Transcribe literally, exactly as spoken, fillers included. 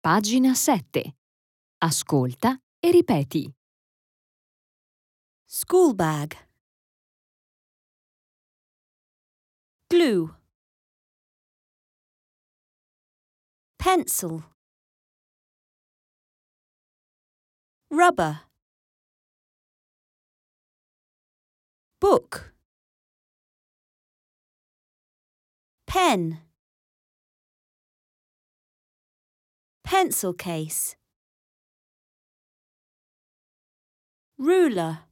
Pagina sette. Ascolta e ripeti. School bag. Glue. Pencil. Rubber. Book. Pen. Pencil case. Ruler.